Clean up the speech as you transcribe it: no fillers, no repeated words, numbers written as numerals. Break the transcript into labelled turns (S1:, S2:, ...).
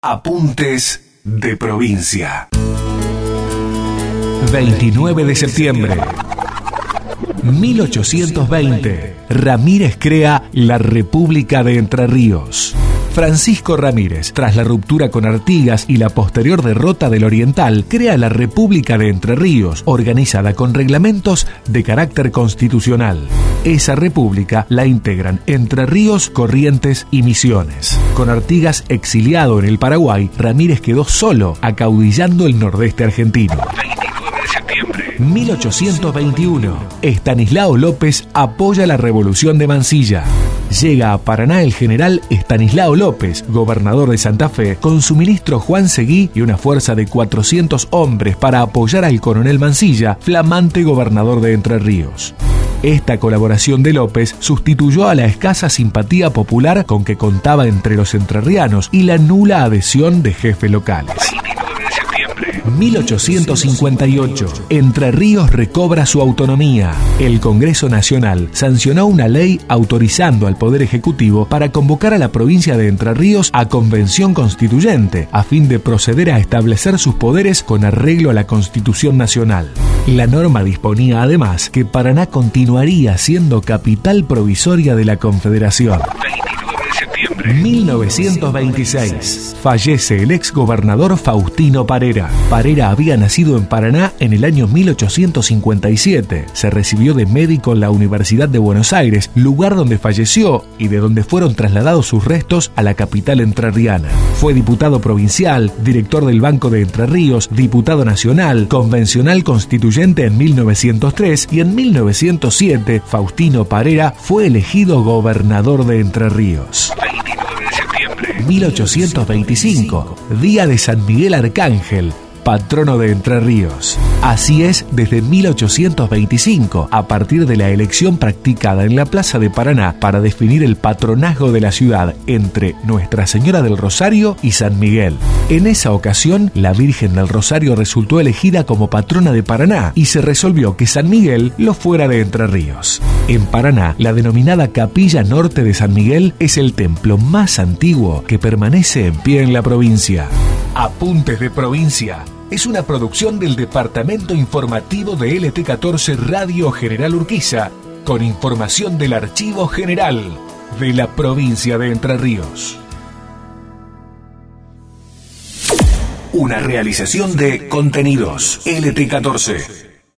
S1: Apuntes de provincia.
S2: 29 de septiembre 1820. Ramírez crea la República de Entre Ríos. Francisco Ramírez, tras la ruptura con Artigas y la posterior derrota del Oriental, crea la República de Entre Ríos, organizada con reglamentos de carácter constitucional. Esa república la integran Entre Ríos, Corrientes y Misiones. Con Artigas exiliado en el Paraguay, Ramírez quedó solo, acaudillando el nordeste argentino. 1821. Estanislao López apoya la Revolución de Mansilla. Llega a Paraná el general Estanislao López, gobernador de Santa Fe, con su ministro Juan Seguí y una fuerza de 400 hombres para apoyar al coronel Mansilla, flamante gobernador de Entre Ríos. Esta colaboración de López sustituyó a la escasa simpatía popular con que contaba entre los entrerrianos y la nula adhesión de jefes locales. 1858. Entre Ríos recobra su autonomía. El Congreso Nacional sancionó una ley autorizando al Poder Ejecutivo para convocar a la provincia de Entre Ríos a convención constituyente, a fin de proceder a establecer sus poderes con arreglo a la Constitución Nacional. La norma disponía además que Paraná continuaría siendo capital provisoria de la Confederación. 1926. Fallece el exgobernador Faustino Parera. Parera había nacido en Paraná en el año 1857. Se recibió de médico en la Universidad de Buenos Aires, lugar donde falleció y de donde fueron trasladados sus restos a la capital entrerriana. Fue diputado provincial, director del Banco de Entre Ríos, diputado nacional, convencional constituyente en 1903 y en 1907 Faustino Parera fue elegido gobernador de Entre Ríos. 1825, Día de San Miguel Arcángel, patrono de Entre Ríos. Así es desde 1825, a partir de la elección practicada en la Plaza de Paraná para definir el patronazgo de la ciudad entre Nuestra Señora del Rosario y San Miguel. En esa ocasión, la Virgen del Rosario resultó elegida como patrona de Paraná y se resolvió que San Miguel lo fuera de Entre Ríos. En Paraná, la denominada Capilla Norte de San Miguel es el templo más antiguo que permanece en pie en la provincia. Apuntes de provincia es una producción del Departamento Informativo de LT14 Radio General Urquiza, con información del Archivo General de la provincia de Entre Ríos.
S1: Una realización de Contenidos LT14.